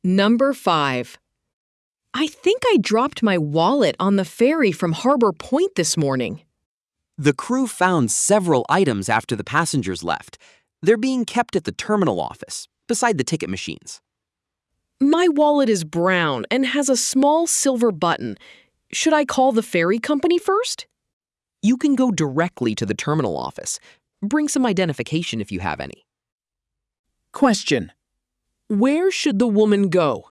Number 5. I think I dropped my wallet on the ferry from Harbor Point this morning. The crew found several items after the passengers left. They're being kept at the terminal office, beside the ticket machines. My wallet is brown and has a small silver button. Should I call the ferry company first? You can go directly to the terminal office. Bring some identification if you have any. Question. Where should the woman go?